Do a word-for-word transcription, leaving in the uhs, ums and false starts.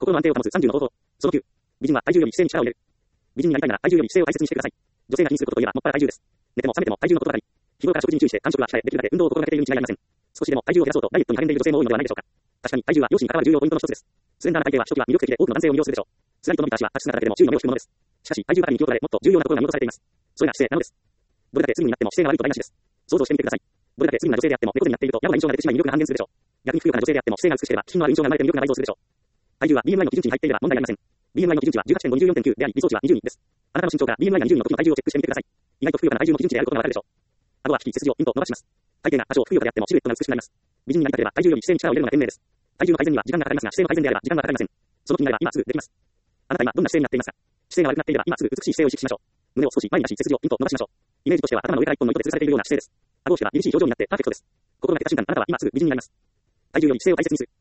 心の安定を保つさんじゅうの方法。そのきゅう。美人は体重より姿勢に力を入れる。美人になりたいなら体重より姿勢を大切にしてください。女性が気にすることといえば、もっぱら体重です。寝ても覚めても体重のことばかり。日頃から食事に注意して間食は控え、できるだけ運動を心がけているに違いありません。少しでも体重を減らそうとダイエットに励んでいる女性も多いのではないでしょうか。確かに体重は容姿に関わる重要ポイントの一つです。スレンダーな体型は初期は魅力的で多くの男性を魅了するでしょう。スライと伸びた足は立ち姿だけでも注意の目を引くものです。しかし体重過多に気を取られもっと重要なところが見落とされています。それが姿勢なのです。どれだけスリムになっても姿勢が悪いと台無しです。想像してみてください。どれだけスリムな女性であっても猫背になっていると野暮な印象が出てしまい魅力が半減するでしょう。逆にふくよかな女性であっても姿勢が美しければ気品のある印象が生まれて魅力が倍増するでしょう。体重は ビーエムアイ の基準値に入っていれば問題ありません。ビーエムアイ の基準値は じゅうはちてんごにじゅうよんてんきゅう であり、理想値はにじゅうにです。あなたの身長から ビーエムアイ がにじゅうにの時の体重をチェックしてみてください。意外とふくよかな体重の基準値であることがわかるでしょう。顎は引き背筋をピンと伸ばします。体型が多少ふくよかであってもシルエットが美しくなります。美人になりたければ体重より姿勢に力を入れるのが賢明です。体重の改善には時間がかかりますが、姿勢の改善であれば時間がかかりません。その気になれば今すぐできます。あなた今どんな姿勢になっていますか？姿勢が悪くなっていれば今すぐ美しい姿勢を意識しましょう。胸を少し前に出し背筋をピンと伸ばしましょう。イメージとしては頭の上から一本の糸で吊るされているような姿勢です。顎を引けば凛々しい表情になってパーフェクトです。心がけた瞬間、あなたは今すぐ美人になります。体重より姿勢を大切にする。